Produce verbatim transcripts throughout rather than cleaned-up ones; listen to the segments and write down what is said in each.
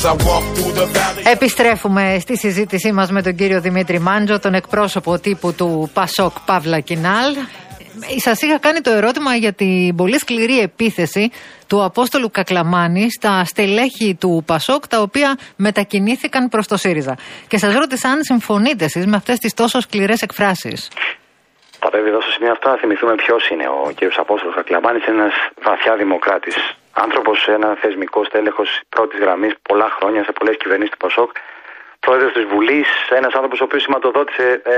Επιστρέφουμε στη συζήτησή μας με τον κύριο Δημήτρη Μάντζο, τον εκπρόσωπο τύπου του Πασόκ Παύλα Κινάλ. Σας είχα κάνει το ερώτημα για την πολύ σκληρή επίθεση του Απόστολου Κακλαμάνη στα στελέχη του Πασόκ, τα οποία μετακινήθηκαν προς το ΣΥΡΙΖΑ. Και σας ρώτησα αν συμφωνείτε εσείς με αυτές τις τόσο σκληρές εκφράσεις. Θα πρέπει εδώ στο σημείο αυτό να θυμηθούμε ποιος είναι ο κ. Απόστολος Κακλαμάνης, ένας βαθιά δημοκράτης. Άνθρωπος, ένα θεσμικό στέλεχος πρώτης γραμμής πολλά χρόνια σε πολλές κυβερνήσεις του Πασόκ. Πρόεδρος της Βουλής, ένας άνθρωπος ο οποίος σηματοδότησε ε,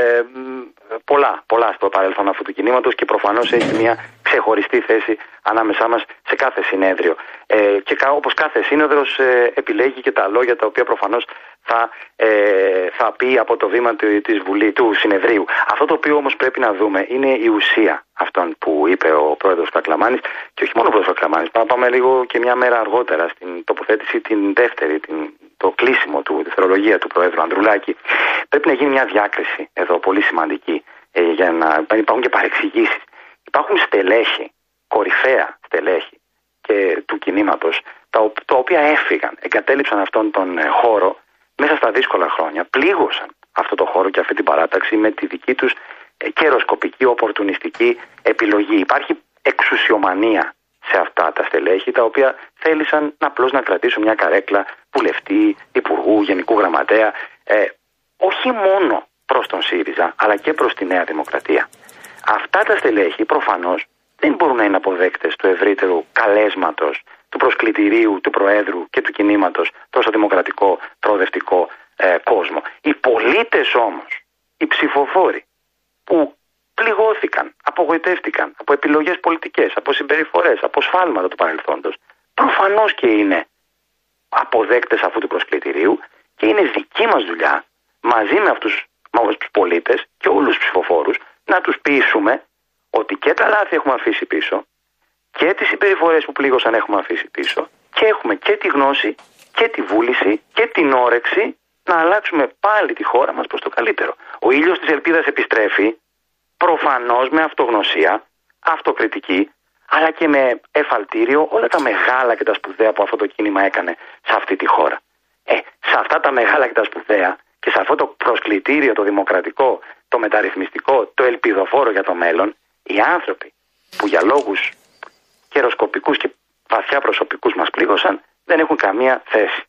πολλά, πολλά στο παρελθόν αυτού του κινήματος και προφανώς έχει μια ξεχωριστή θέση ανάμεσά μας σε κάθε συνέδριο. Ε, και όπως κάθε σύνοδρος ε, επιλέγει και τα λόγια τα οποία προφανώς θα, ε, θα πει από το βήμα της Βουλή, του συνεδρίου. Αυτό το οποίο όμως πρέπει να δούμε είναι η ουσία αυτών που είπε ο πρόεδρος Κακλαμάνης, και όχι μόνο ο πρόεδρος Κακλαμάνης. Πάμε, πάμε λίγο και μια μέρα αργότερα στην τοποθέτηση την δεύτερη, την, το κλείσιμο του, τη θερολογία του πρόεδρου Ανδρουλάκη. Πρέπει να γίνει μια διάκριση εδώ πολύ σημαντική, ε, για να υπάρχουν και παρεξηγήσεις. Υπάρχουν στελέχη, κορυφαία στελέχη και του κινήματος, τα, τα οποία έφυγαν, εγκατέλειψαν αυτόν τον χώρο μέσα στα δύσκολα χρόνια, πλήγωσαν αυτό το χώρο και αυτή την παράταξη με τη δική τους καιροσκοπική, οπορτουνιστική επιλογή. Υπάρχει εξουσιομανία σε αυτά τα στελέχη, τα οποία θέλησαν απλώς να κρατήσουν μια καρέκλα βουλευτή, υπουργού, γενικού γραμματέα, ε, όχι μόνο προς τον ΣΥΡΙΖΑ, αλλά και προς τη Νέα Δημοκρατία. Αυτά τα στελέχη προφανώς δεν μπορούν να είναι αποδέκτες του ευρύτερου καλέσματος, του προσκλητηρίου του Προέδρου και του κινήματος τόσο δημοκρατικό, προοδευτικό ε, κόσμο. Οι πολίτες όμως, οι ψηφοφόροι που πληγώθηκαν, απογοητεύτηκαν από επιλογές πολιτικές, από συμπεριφορές, από σφάλματα του παρελθόντος, προφανώς και είναι αποδέκτες αυτού του προσκλητηρίου και είναι δική μας δουλειά μαζί με αυτούς τους πολίτες και όλους τους ψηφοφόρους να τους πείσουμε ότι και τα λάθη έχουμε αφήσει πίσω και τις συμπεριφορές που πλήγωσαν έχουμε αφήσει πίσω και έχουμε και τη γνώση και τη βούληση και την όρεξη να αλλάξουμε πάλι τη χώρα μας προς το καλύτερο. Ο ήλιος της ελπίδας επιστρέφει, προφανώς με αυτογνωσία, αυτοκριτική, αλλά και με εφαλτήριο όλα τα μεγάλα και τα σπουδαία που αυτό το κίνημα έκανε σε αυτή τη χώρα. Ε, σε αυτά τα μεγάλα και τα σπουδαία και σε αυτό το προσκλητήριο, το δημοκρατικό, το μεταρρυθμιστικό, το ελπιδοφόρο για το μέλλον, οι άνθρωποι που για λόγους καιροσκοπικούς και βαθιά προσωπικούς μας πλήγωσαν, δεν έχουν καμία θέση.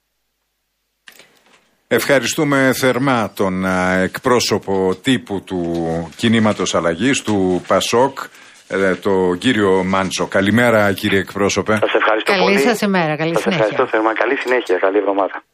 Ευχαριστούμε θερμά τον εκπρόσωπο τύπου του κινήματος αλλαγής, του Πασόκ, τον κύριο Μάντσο. Καλημέρα, κύριε εκπρόσωπε. Σας ευχαριστώ καλή πολύ. Καλή σας ημέρα, καλή σας συνέχεια. Σας ευχαριστώ θερμά, καλή συνέχεια, καλή εβδομάδα.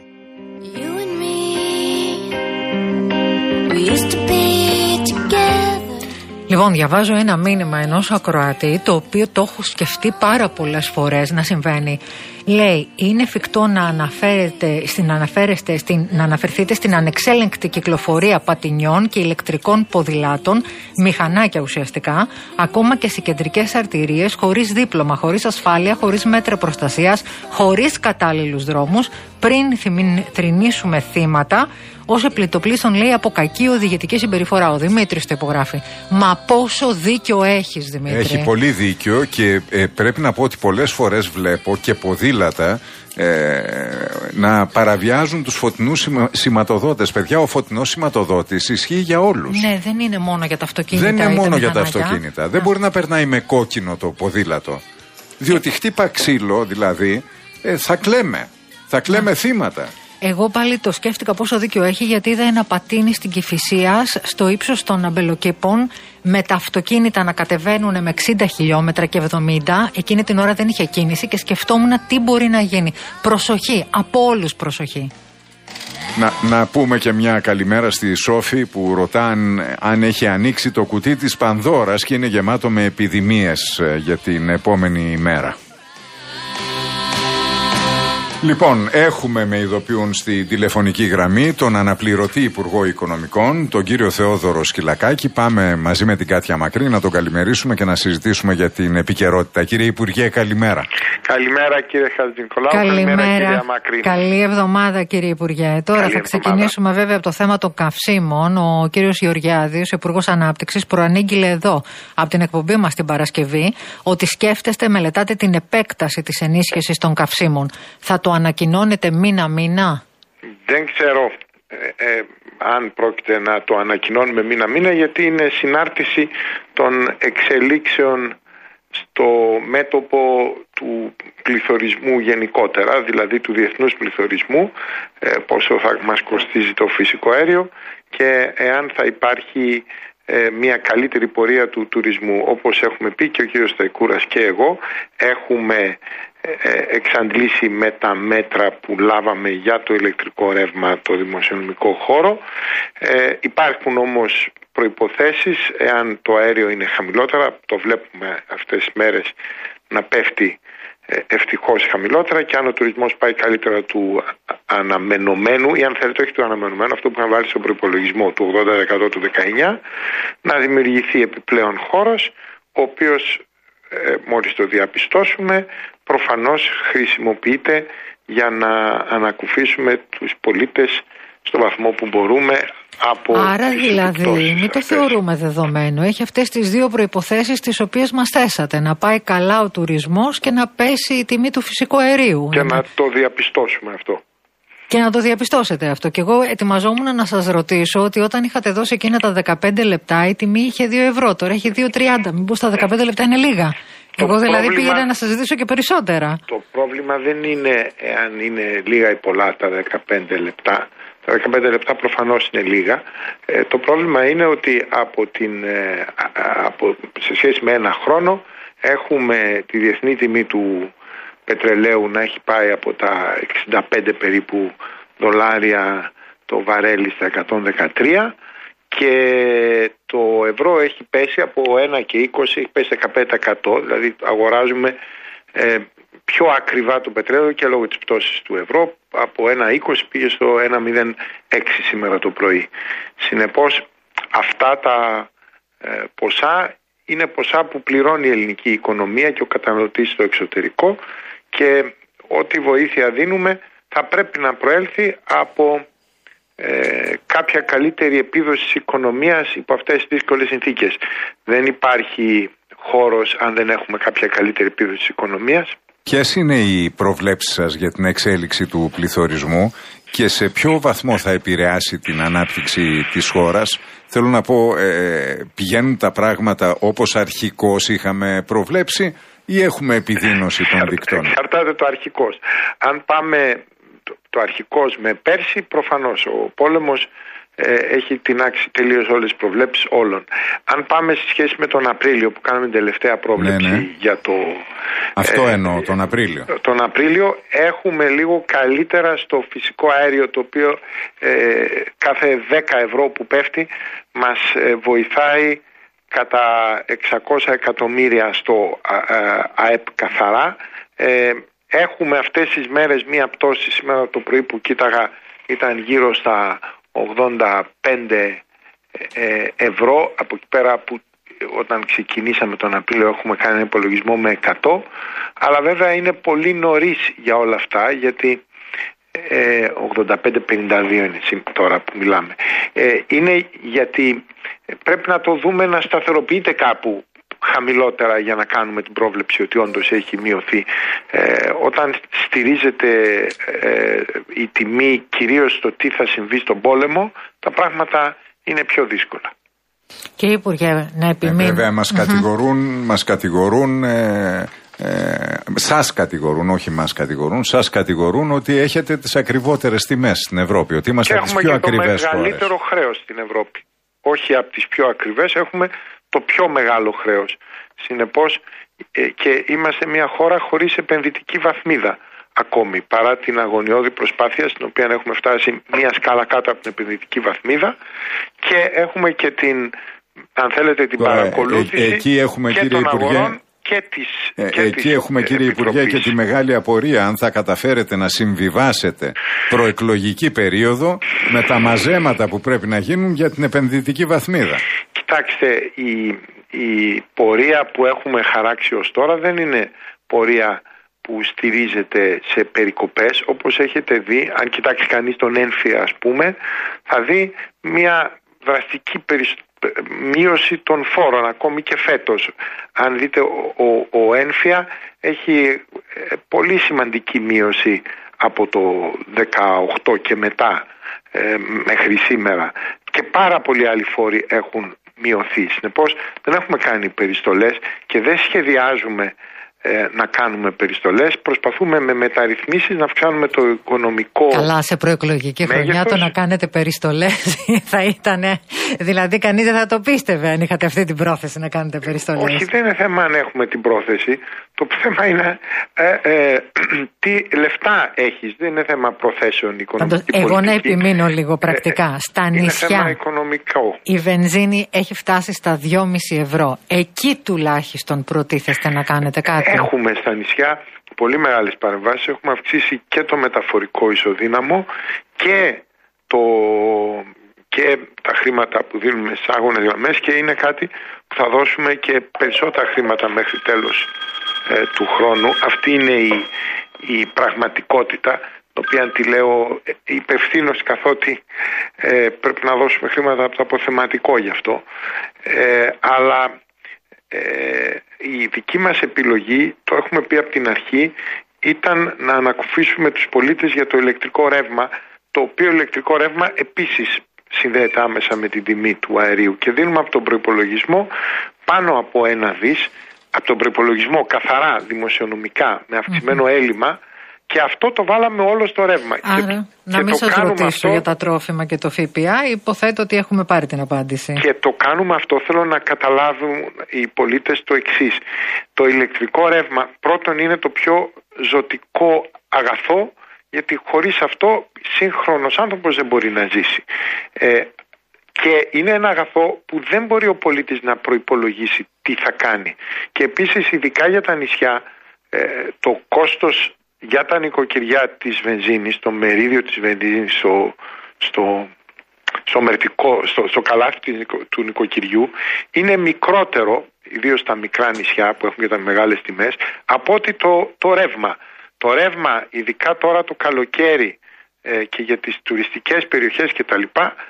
Λοιπόν, διαβάζω ένα μήνυμα ενός ακροατή, το οποίο το έχω σκεφτεί πάρα πολλές φορές να συμβαίνει. Λέει, είναι εφικτό να, αναφέρετε, στην, αναφέρεστε, στην, να αναφερθείτε στην ανεξέλεγκτη κυκλοφορία πατινιών και ηλεκτρικών ποδηλάτων, μηχανάκια ουσιαστικά, ακόμα και σε κεντρικές αρτηρίες, χωρίς δίπλωμα, χωρίς ασφάλεια, χωρίς μέτρα προστασίας, χωρίς κατάλληλους δρόμους, πριν θρηνήσουμε θύματα, ως επλητοπλίστων, λέει, από κακή οδηγητική συμπεριφορά. Ο Δημήτρης το υπογράφει. Μα πόσο δίκιο έχεις, Δημήτρη. Έχει πολύ δίκιο και ε, πρέπει να πω ότι πολλές φορές βλέπω και ποδήλατα ε, να παραβιάζουν τους φωτεινούς σημα, σηματοδότες. Παιδιά, ο φωτεινός σηματοδότης ισχύει για όλους. Ναι, δεν είναι μόνο για τα αυτοκίνητα. Δεν είναι μόνο για τα μηχανάκια. αυτοκίνητα. Δεν μπορεί να περνάει με κόκκινο το ποδήλατο. Διότι χτύπα ξύλο, δηλαδή, ε, θα κλαίμε. Θα κλαίμε θύματα. Εγώ πάλι το σκέφτηκα πόσο δίκιο έχει, γιατί είδα ένα πατίνι στην Κηφισίας στο ύψος των αμπελοκήπων με τα αυτοκίνητα να κατεβαίνουν με εξήντα χιλιόμετρα και εβδομήντα. Εκείνη την ώρα δεν είχε κίνηση και σκεφτόμουν τι μπορεί να γίνει. Προσοχή, από όλους προσοχή. Να, να πούμε και μια καλημέρα στη Σόφη που ρωτά αν, αν έχει ανοίξει το κουτί της Πανδώρας και είναι γεμάτο με επιδημίες για την επόμενη ημέρα. Λοιπόν, έχουμε, με ειδοποιούν στη τηλεφωνική γραμμή, τον αναπληρωτή Υπουργό Οικονομικών, τον κύριο Θεόδωρο Σκυλακάκη. Πάμε μαζί με την Κάτια Μακρύ να τον καλημερίσουμε και να συζητήσουμε για την επικαιρότητα. Κύριε Υπουργέ, καλημέρα. Καλημέρα, κύριε Χατζηνικολάου. Καλημέρα, καλημέρα κυρία Μακρύ. Καλή εβδομάδα, κύριε Υπουργέ. Τώρα Καλή θα ξεκινήσουμε εβδομάδα. βέβαια από το θέμα των καυσίμων. Ο κύριος Γεωργιάδης, ο Υπουργός Ανάπτυξης, προανήγγειλε εδώ από την εκπομπή μας την Παρασκευή ότι σκέφτεστε, μελετάτε την επέκταση της ενίσχυσης των καυσίμων. Θα το το ανακοινώνετε μήνα-μήνα? Δεν ξέρω ε, ε, αν πρόκειται να το ανακοινώνουμε μήνα-μήνα, γιατί είναι συνάρτηση των εξελίξεων στο μέτωπο του πληθωρισμού γενικότερα, δηλαδή του διεθνούς πληθωρισμού, ε, πόσο θα μας κοστίζει το φυσικό αέριο και εάν θα υπάρχει ε, μια καλύτερη πορεία του τουρισμού. Όπως έχουμε πει και ο κύριος Σταϊκούρας και εγώ, έχουμε ε, εξαντλήσει με τα μέτρα που λάβαμε για το ηλεκτρικό ρεύμα το δημοσιονομικό χώρο. Ε, υπάρχουν όμως προϋποθέσεις, εάν το αέριο είναι χαμηλότερα, το βλέπουμε αυτές τις μέρες να πέφτει ε, ευτυχώς χαμηλότερα, και αν ο τουρισμός πάει καλύτερα του αναμενωμένου, ή αν θέλετε όχι του αναμενωμένου, αυτό που είχαν βάλει στον προϋπολογισμό του ογδόντα τοις εκατό του δεκαεννιά, να δημιουργηθεί επιπλέον χώρος, ο οποίος ε, μόλις το διαπιστώσουμε προφανώς χρησιμοποιείται για να ανακουφίσουμε τους πολίτες στο βαθμό που μπορούμε από. Άρα δηλαδή μην το θεωρούμε δεδομένο. Έχει αυτές τις δύο προϋποθέσεις τις οποίες μας θέσατε. Να πάει καλά ο τουρισμός και να πέσει η τιμή του φυσικού αερίου. Και να το διαπιστώσουμε αυτό. Και να το διαπιστώσετε αυτό. Και εγώ ετοιμαζόμουν να σας ρωτήσω ότι όταν είχατε δώσει εκείνα τα δεκαπέντε λεπτά η τιμή είχε δύο ευρώ. Τώρα έχει δύο τριάντα. Μήπως τα δεκαπέντε λεπτά είναι λίγα? Το εγώ δηλαδή πρόβλημα, πήγαινα να σας ζητήσω και περισσότερα. Το πρόβλημα δεν είναι εάν είναι λίγα ή πολλά τα δεκαπέντε λεπτά. Τα δεκαπέντε λεπτά προφανώς είναι λίγα. Ε, το πρόβλημα είναι ότι από την, ε, από, σε σχέση με ένα χρόνο έχουμε τη διεθνή τιμή του πετρελαίου να έχει πάει από τα εξήντα πέντε περίπου δολάρια το βαρέλι στα εκατόν δεκατρία, και το ευρώ έχει πέσει από ένα και είκοσι, έχει πέσει δεκαπέντε τοις εκατό, δηλαδή αγοράζουμε ε, πιο ακριβά το πετρέλαιο και λόγω της πτώσης του ευρώ. Από ένα είκοσι πήγε στο ένα μηδέν έξι σήμερα το πρωί. Συνεπώς αυτά τα ε, ποσά είναι ποσά που πληρώνει η ελληνική οικονομία και ο καταναλωτής στο εξωτερικό, και ό,τι βοήθεια δίνουμε θα πρέπει να προέλθει από ε, κάποια καλύτερη επίδοση της οικονομίας υπό αυτές τις δύσκολες συνθήκες. Δεν υπάρχει χώρος αν δεν έχουμε κάποια καλύτερη επίδοση της οικονομίας. Ποιες είναι οι προβλέψεις σας για την εξέλιξη του πληθωρισμού και σε ποιο βαθμό θα επηρεάσει την ανάπτυξη της χώρας? Θέλω να πω, ε, πηγαίνουν τα πράγματα όπως αρχικώς είχαμε προβλέψει ή έχουμε επιδείνωση των δικτών? Εξαρτάται το αρχικώς. Αν πάμε το, το αρχικώς με πέρσι, προφανώς ο πόλεμος ε, έχει τεινάξει τελείως όλες τις προβλέψεις όλων. Αν πάμε στη σχέση με τον Απρίλιο που κάναμε την τελευταία πρόβλεψη, ναι, ναι, για το... Αυτό ε, εννοώ, τον Απρίλιο. Τον Απρίλιο έχουμε λίγο καλύτερα στο φυσικό αέριο, το οποίο ε, κάθε δέκα ευρώ που πέφτει μας ε, βοηθάει κατά εξακόσια εκατομμύρια στο ΑΕΠ καθαρά. Ε, έχουμε αυτές τις μέρες μία πτώση. Σήμερα το πρωί που κοίταγα ήταν γύρω στα ογδόντα πέντε ευρώ. Από εκεί πέρα που όταν ξεκινήσαμε τον Απρίλιο έχουμε κάνει ένα υπολογισμό με εκατό. Αλλά βέβαια είναι πολύ νωρίς για όλα αυτά, γιατί ε, ογδόντα πέντε πενήντα δύο είναι τώρα που μιλάμε. Ε, είναι γιατί πρέπει να το δούμε να σταθεροποιείται κάπου χαμηλότερα για να κάνουμε την πρόβλεψη ότι όντως έχει μειωθεί. Ε, όταν στηρίζεται ε, η τιμή κυρίως στο τι θα συμβεί στον πόλεμο, τα πράγματα είναι πιο δύσκολα. Κύριε Υπουργέ, να επιμείνω. Ε, βέβαια μας mm-hmm. κατηγορούν, μας κατηγορούν ε, ε, σας κατηγορούν, όχι μας κατηγορούν, σας κατηγορούν ότι έχετε τις ακριβότερες τιμές στην Ευρώπη, ότι είμαστε από τις πιο ακριβές χώρες. Έχουμε το μεγαλύτερο χρέος στην Ευρώπη. Όχι από τις πιο ακριβές, έχουμε το πιο μεγάλο χρέος. Συνεπώς ε, και είμαστε μια χώρα χωρίς επενδυτική βαθμίδα ακόμη, παρά την αγωνιώδη προσπάθεια στην οποία έχουμε φτάσει μια σκάλα κάτω από την επενδυτική βαθμίδα, και έχουμε και την, αν θέλετε, την Τώρα, παρακολούθηση ε, εκεί έχουμε, και των Υπουργέ, αγορών και της ε, και Εκεί της έχουμε, κύριε Υπουργέ, και τη μεγάλη απορία αν θα καταφέρετε να συμβιβάσετε προεκλογική περίοδο με τα μαζέματα που πρέπει να γίνουν για την επενδυτική βαθμίδα. Κοιτάξτε, η, η πορεία που έχουμε χαράξει ως τώρα δεν είναι πορεία που στηρίζεται σε περικοπές, όπως έχετε δει. Αν κοιτάξει κανείς τον έμφυα, ας πούμε, θα δει μια δραστική μείωση των φόρων ακόμη και φέτος. Αν δείτε, ο, ο, ο έμφυα έχει πολύ σημαντική μείωση από το δεκαοκτώ και μετά ε, μέχρι σήμερα, και πάρα πολλοί άλλοι φόροι έχουν μειωθεί. Συνεπώς δεν έχουμε κάνει περιστολές και δεν σχεδιάζουμε ε, να κάνουμε περιστολές. Προσπαθούμε με μεταρρυθμίσεις να αυξάνουμε το οικονομικό. Καλά, σε προεκλογική μέγεθος. Χρονιά το να κάνετε περιστολές θα ήταν. Δηλαδή, κανείς δεν θα το πίστευε αν είχατε αυτή την πρόθεση να κάνετε περιστολές. Όχι, δεν είναι θέμα αν έχουμε την πρόθεση. Το θέμα είναι ε, ε, τι λεφτά έχεις. Δεν είναι θέμα προθέσεων οικονομικών. Εγώ να επιμείνω λίγο πρακτικά. Ε, Στα είναι νησιά θέμα οικονομικό. Η βενζίνη έχει φτάσει στα δυόμισι ευρώ. Εκεί τουλάχιστον προτίθεστε να κάνετε κάτι. Έχουμε στα νησιά πολύ μεγάλες παρεμβάσεις. Έχουμε αυξήσει και το μεταφορικό ισοδύναμο και, το, και τα χρήματα που δίνουμε στις άγονες γραμμές, και είναι κάτι που θα δώσουμε και περισσότερα χρήματα μέχρι τέλος ε, του χρόνου. Αυτή είναι η, η πραγματικότητα, την οποία τη λέω υπευθύνως, καθότι ε, πρέπει να δώσουμε χρήματα από το αποθεματικό γι' αυτό. Ε, αλλά Ε, η δική μας επιλογή, το έχουμε πει από την αρχή, ήταν να ανακουφίσουμε τους πολίτες για το ηλεκτρικό ρεύμα, το οποίο ηλεκτρικό ρεύμα επίσης συνδέεται άμεσα με την τιμή του αερίου, και δίνουμε από τον προϋπολογισμό πάνω από ένα δις, από τον προϋπολογισμό καθαρά δημοσιονομικά με αυξημένο mm-hmm. έλλειμμα, και αυτό το βάλαμε όλο στο ρεύμα. Άρα, και, να και μην σας ρωτήσω αυτό για τα τρόφιμα και το ΦΠΑ, υποθέτω ότι έχουμε πάρει την απάντηση. Και το κάνουμε αυτό, θέλω να καταλάβουν οι πολίτες το εξής. Το ηλεκτρικό ρεύμα πρώτον είναι το πιο ζωτικό αγαθό, γιατί χωρίς αυτό σύγχρονος άνθρωπος δεν μπορεί να ζήσει. Ε, και είναι ένα αγαθό που δεν μπορεί ο πολίτης να προϋπολογίσει τι θα κάνει. Και επίσης, ειδικά για τα νησιά, ε, το κόστος για τα νοικοκυριά της βενζίνης, το μερίδιο της βενζίνης στο, στο, στο, μερτικό, στο, στο καλάθι του νοικοκυριού είναι μικρότερο, ιδίως στα μικρά νησιά που έχουν και τα μεγάλες τιμές, από ότι το, το ρεύμα. Το ρεύμα, ειδικά τώρα το καλοκαίρι ε, και για τις τουριστικές περιοχές κτλ.,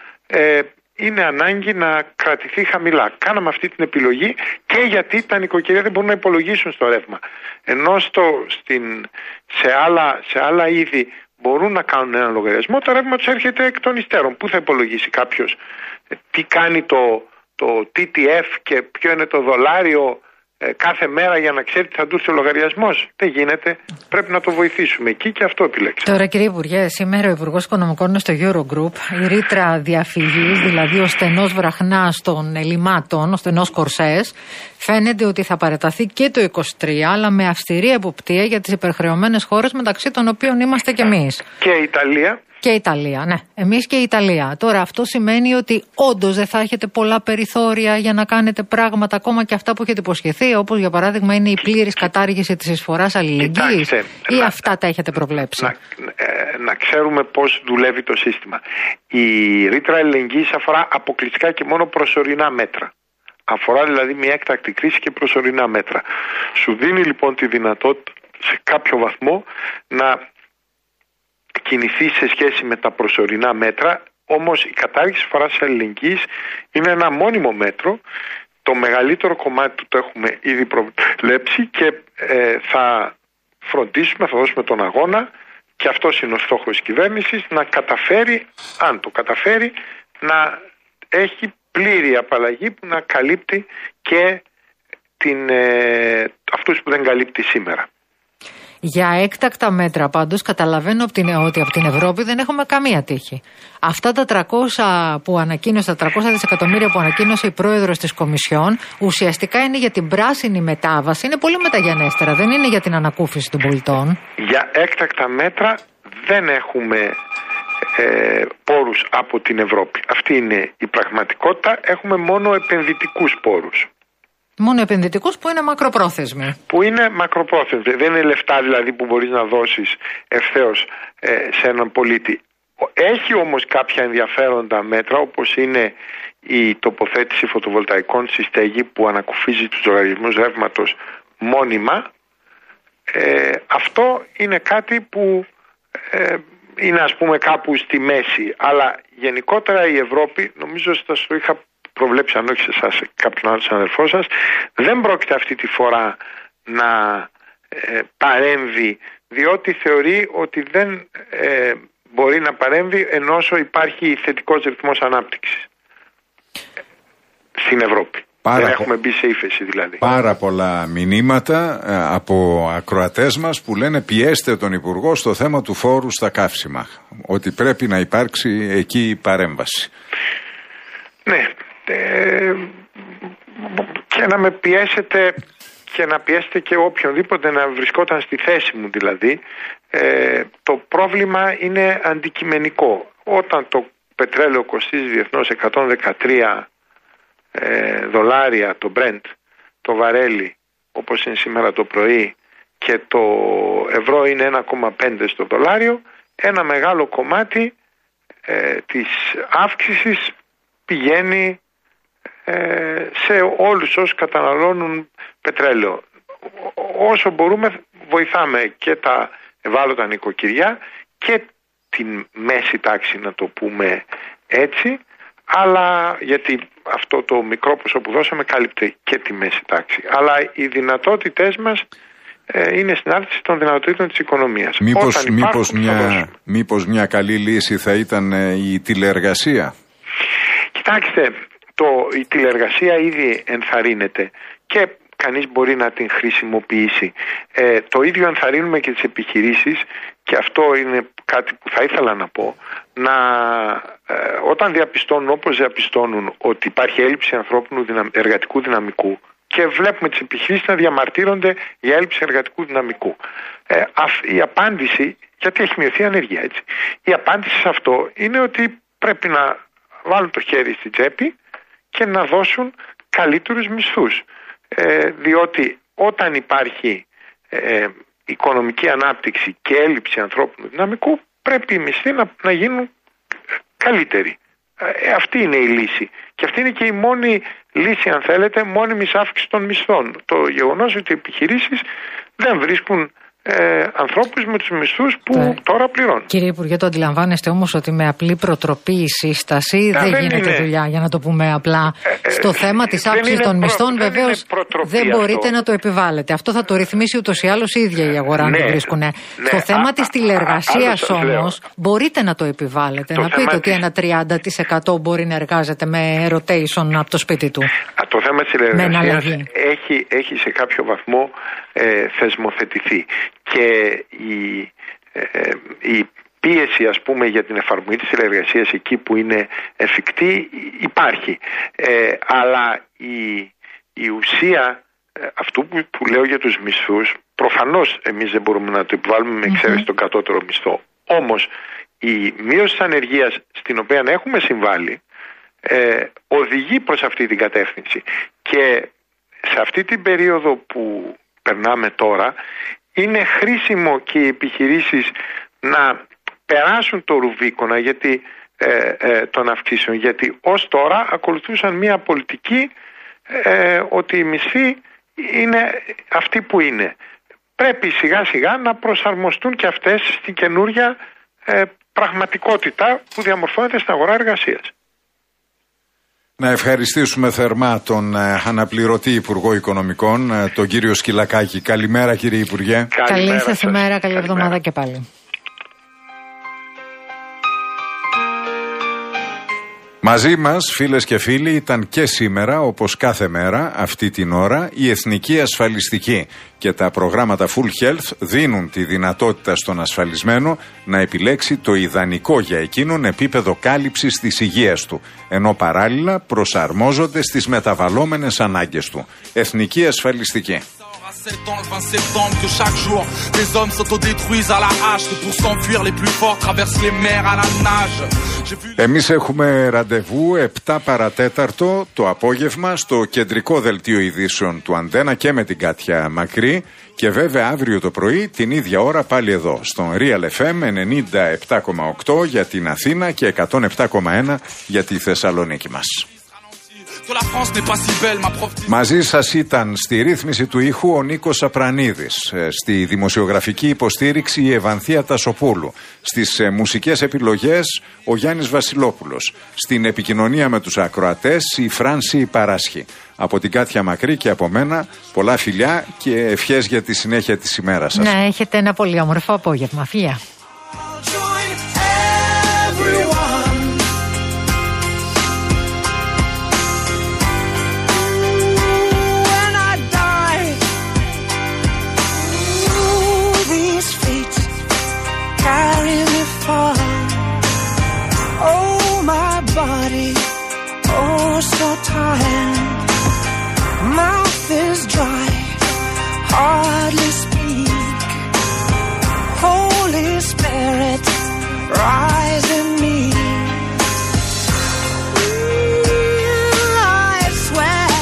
ε, είναι ανάγκη να κρατηθεί χαμηλά. Κάναμε αυτή την επιλογή και γιατί τα νοικοκυριά δεν μπορούν να υπολογίσουν στο ρεύμα. Ενώ στο, στην, σε, άλλα, σε άλλα είδη μπορούν να κάνουν έναν λογαριασμό, το ρεύμα τους έρχεται εκ των υστέρων. Πού θα υπολογίσει κάποιος τι κάνει το, το τι τι εφ και ποιο είναι το δολάριο ε, κάθε μέρα για να ξέρει τι θα του έρθει ο λογαριασμός? Δεν γίνεται. Πρέπει να το βοηθήσουμε εκεί, και αυτό επιλέξαμε. Τώρα, κύριε Υπουργέ, σήμερα ο Υπουργός Οικονομικών είναι στο Eurogroup. Η ρήτρα διαφυγής, δηλαδή ο στενός βραχνάς των ελλημάτων, ο στενός κορσές, φαίνεται ότι θα παραταθεί και το είκοσι τρία, αλλά με αυστηρή εποπτεία για τις υπερχρεωμένες χώρες, μεταξύ των οποίων είμαστε κι εμείς. Και η Ιταλία. Και η Ιταλία, ναι. Εμείς και η Ιταλία. Τώρα, αυτό σημαίνει ότι όντως δεν θα έχετε πολλά περιθώρια για να κάνετε πράγματα, ακόμα και αυτά που έχετε υποσχεθεί, όπως για παράδειγμα είναι η πλήρης κατάργηση της εισφοράς αλληλεγγύης, ή να, αυτά τα έχετε προβλέψει? Να, ε, να ξέρουμε πώς δουλεύει το σύστημα. Η ρήτρα αλληλεγγύης αφορά αποκλειστικά και μόνο προσωρινά μέτρα. Αφορά δηλαδή μια έκτακτη κρίση και προσωρινά μέτρα. Σου δίνει λοιπόν τη δυνατότητα σε κάποιο βαθμό να κινηθεί σε σχέση με τα προσωρινά μέτρα, όμως η κατάργηση φοράς αλληλεγγύης είναι ένα μόνιμο μέτρο. Το μεγαλύτερο κομμάτι του το έχουμε ήδη προβλέψει και ε, θα φροντίσουμε, θα δώσουμε τον αγώνα, και αυτός είναι ο στόχος της κυβέρνησης, να καταφέρει, αν το καταφέρει, να έχει πλήρη απαλλαγή που να καλύπτει και την, ε, αυτούς που δεν καλύπτει σήμερα. Για έκτακτα μέτρα πάντως καταλαβαίνω από την, ότι από την Ευρώπη δεν έχουμε καμία τύχη. Αυτά τα τριακόσια που ανακοίνωσε, τα τριακόσια δισεκατομμύρια που ανακοίνωσε η πρόεδρος της Κομισιόν, ουσιαστικά είναι για την πράσινη μετάβαση, είναι πολύ μεταγενέστερα, δεν είναι για την ανακούφιση των πολιτών. Για έκτακτα μέτρα δεν έχουμε ε, πόρους από την Ευρώπη. Αυτή είναι η πραγματικότητα. Έχουμε μόνο επενδυτικούς πόρους. Μόνο επενδυτικούς που είναι μακροπρόθεσμοι. Που είναι μακροπρόθεσμοι. Δεν είναι λεφτά δηλαδή που μπορείς να δώσεις ευθέως ε, σε έναν πολίτη. Έχει όμως κάποια ενδιαφέροντα μέτρα, όπως είναι η τοποθέτηση φωτοβολταϊκών στη στέγη που ανακουφίζει τους λογαριασμούς ρεύματος μόνιμα. Ε, αυτό είναι κάτι που ε, είναι ας πούμε κάπου στη μέση. Αλλά γενικότερα η Ευρώπη, νομίζω σας το είχα προβλέψει, αν όχι σε εσάς, σε κάποιον άλλο συναδελφό σας, δεν πρόκειται αυτή τη φορά να ε, παρέμβει, διότι θεωρεί ότι δεν ε, μπορεί να παρέμβει ενώ υπάρχει θετικός ρυθμός ανάπτυξης στην Ευρώπη. Πάρα δεν έχουμε μπει σε ύφεση δηλαδή. Πάρα πολλά μηνύματα ε, από ακροατές μας που λένε πιέστε τον Υπουργό στο θέμα του φόρου στα καύσιμα. Ότι πρέπει να υπάρξει εκεί παρέμβαση. Ναι. Ε, και να με πιέσετε και να πιέσετε και οποιονδήποτε να βρισκόταν στη θέση μου δηλαδή. Ε, το πρόβλημα είναι αντικειμενικό. Όταν το πετρέλαιο κοστίζει διεθνώς εκατόν δεκατρία Ε, δολάρια το Brent, το βαρέλι όπως είναι σήμερα το πρωί, και το ευρώ είναι ένα κόμμα πέντε στο δολάριο, ένα μεγάλο κομμάτι ε, της αύξησης πηγαίνει ε, σε όλους όσους καταναλώνουν πετρέλαιο. Όσο μπορούμε βοηθάμε και τα ευάλωτα νοικοκυριά και την μέση τάξη, να το πούμε έτσι, αλλά γιατί αυτό το μικρό ποσό που δώσαμε κάλυπτε και τη μέση τάξη. Αλλά οι δυνατότητές μας ε, είναι συνάρτηση των δυνατοτήτων της οικονομίας. Μήπως, μήπως, μια, μήπως μια καλή λύση θα ήταν ε, η τηλεεργασία? Κοιτάξτε, το, η τηλεεργασία ήδη ενθαρρύνεται και κανείς μπορεί να την χρησιμοποιήσει. Ε, το ίδιο ενθαρρύνουμε και τις επιχειρήσεις, και αυτό είναι κάτι που θα ήθελα να πω, να ε, όταν διαπιστώνουν όπως διαπιστώνουν ότι υπάρχει έλλειψη ανθρώπινου δυναμ, εργατικού δυναμικού, και βλέπουμε τις επιχειρήσεις να διαμαρτύρονται για έλλειψη εργατικού δυναμικού. Ε, αυ, η απάντηση, γιατί έχει μειωθεί η ανεργία, έτσι, η απάντηση σε αυτό είναι ότι πρέπει να βάλουν το χέρι στη τσέπη και να δώσουν καλύτερους μισθούς. Ε, διότι όταν υπάρχει ε, οικονομική ανάπτυξη και έλλειψη ανθρώπινου δυναμικού, πρέπει οι μισθοί να, να γίνουν καλύτεροι. Ε, αυτή είναι η λύση. Και αυτή είναι και η μόνη λύση, αν θέλετε, μόνιμης αύξησης των μισθών. Το γεγονός ότι οι επιχειρήσεις δεν βρίσκουν ε, ανθρώπους με τους μισθούς που ε, τώρα πληρώνουν. Κύριε Υπουργέ, το αντιλαμβάνεστε όμως ότι με απλή προτροπή ή σύσταση δεν, δεν γίνεται είναι... δουλειά, για να το πούμε απλά. Ε, Στο ε, θέμα της αύξησης των προ... μισθών βεβαίως δεν μπορείτε αυτό. να το επιβάλλετε. Αυτό θα το ρυθμίσει ούτως ή άλλως η ίδια η αγορά, αν ναι, το βρίσκουν. Ναι. Στο θέμα α, της τηλεεργασίας όμως μπορείτε να το επιβάλλετε. Το να πείτε ότι της... ένα τριάντα τοις εκατό μπορεί να εργάζεται με rotation από το σπίτι του. Α, το θέμα της τηλεεργασίας έχει, έχει σε κάποιο βαθμό ε, θεσμοθετηθεί. Και η, ε, η πίεση, ας πούμε, για την εφαρμογή της τηλεεργασίας εκεί που είναι εφικτή υπάρχει. Ε, αλλά η, η ουσία ε, αυτού που, που λέω για τους μισθούς, προφανώς εμείς δεν μπορούμε να το επιβάλλουμε με εξαίρεση mm-hmm. τον κατώτερο μισθό. Όμως η μείωση της ανεργίας, στην οποία έχουμε συμβάλει, ε, οδηγεί προς αυτή την κατεύθυνση. Και σε αυτή την περίοδο που περνάμε τώρα, είναι χρήσιμο και οι επιχειρήσεις να περάσουν το ρουβίκονα γιατί, ε, ε, των αυξήσεων, γιατί ως τώρα ακολουθούσαν μια πολιτική ε, ότι οι μισθοί είναι αυτοί που είναι. Πρέπει σιγά σιγά να προσαρμοστούν και αυτές στην καινούρια ε, πραγματικότητα που διαμορφώνεται στην αγορά εργασίας. Να ευχαριστήσουμε θερμά τον ε, αναπληρωτή Υπουργό Οικονομικών, ε, τον κύριο Σκυλακάκη. Καλημέρα, κύριε Υπουργέ. Καλή σας ημέρα, καλή εβδομάδα και πάλι. Μαζί μας, φίλες και φίλοι, ήταν και σήμερα, όπως κάθε μέρα, αυτή την ώρα, η Εθνική Ασφαλιστική. Και τα προγράμματα Full Health δίνουν τη δυνατότητα στον ασφαλισμένο να επιλέξει το ιδανικό για εκείνον επίπεδο κάλυψης της υγείας του, ενώ παράλληλα προσαρμόζονται στις μεταβαλλόμενες ανάγκες του. Εθνική Ασφαλιστική. Le vingt septembre que chaque jour des hommes s'autodétruisent à la hache et pour s'enfuir les plus forts traversent les mers à la nage. Εμείς έχουμε ραντεβού επτά παρατέταρτο το απόγευμα στο κεντρικό δελτίο ειδήσεων του Αντένα και με την Κάτια Μακρύ, και βέβαια αύριο το πρωί την ίδια ώρα πάλι εδώ στον Real εφ εμ ενενήντα επτά κόμμα οκτώ για την Αθήνα και εκατόν επτά κόμμα ένα για τη Θεσσαλονίκη μας. Μαζί σας ήταν στη ρύθμιση του ήχου ο Νίκος Σαπρανίδης, στη δημοσιογραφική υποστήριξη η Ευανθία Τασοπούλου, στις μουσικές επιλογές ο Γιάννης Βασιλόπουλος, στην επικοινωνία με τους ακροατές η Φράνση Παράσχη. Από την Κάτια Μακρύ και από μένα πολλά φιλιά και ευχές για τη συνέχεια της ημέρας σας. Να έχετε ένα πολύ όμορφο απόγευμα. Φιλιά. Carry me far. Oh, my body, oh, so tired. Mouth is dry, hardly speak. Holy Spirit, rise in me. I swear,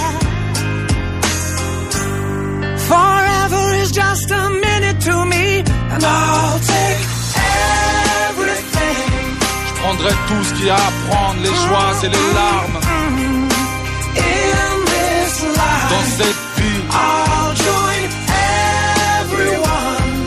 forever is just a minute to me, and I'll take Je prendrai tout ce qu'il y a à prendre, les joies et les larmes. Dans cette vie, I'll join everyone.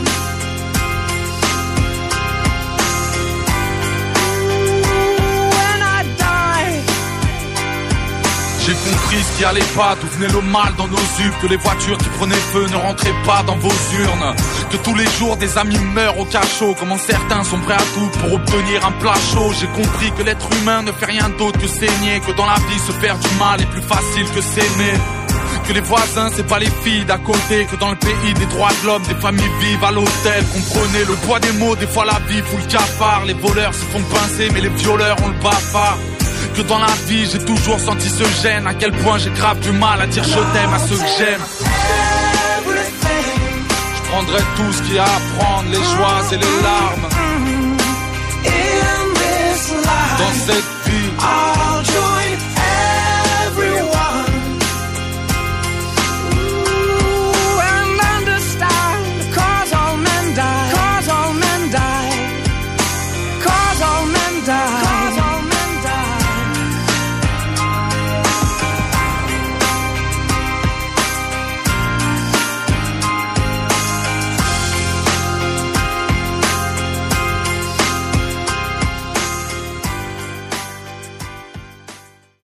When I die. J'ai compris ce qui allait pas, d'où venait le mal dans nos yeux, que les voitures qui prenaient feu ne rentraient pas dans vos urnes, que tous les jours des amis meurent au cachot, comment certains sont prêts à tout pour obtenir un plat chaud. J'ai compris que l'être humain ne fait rien d'autre que saigner, que dans la vie se faire du mal est plus facile que s'aimer, que les voisins c'est pas les filles d'à côté, que dans le pays des droits de l'homme des familles vivent à l'hôtel. Comprenez le poids des mots, des fois la vie fout le cafard, les voleurs se font pincer mais les violeurs ont le bafard. Que dans la vie j'ai toujours senti ce gêne, à quel point j'ai grave du mal à dire je t'aime à ceux que j'aime. Je prendrai tout ce qu'il y a à prendre, les joies et les larmes. Dans cette vie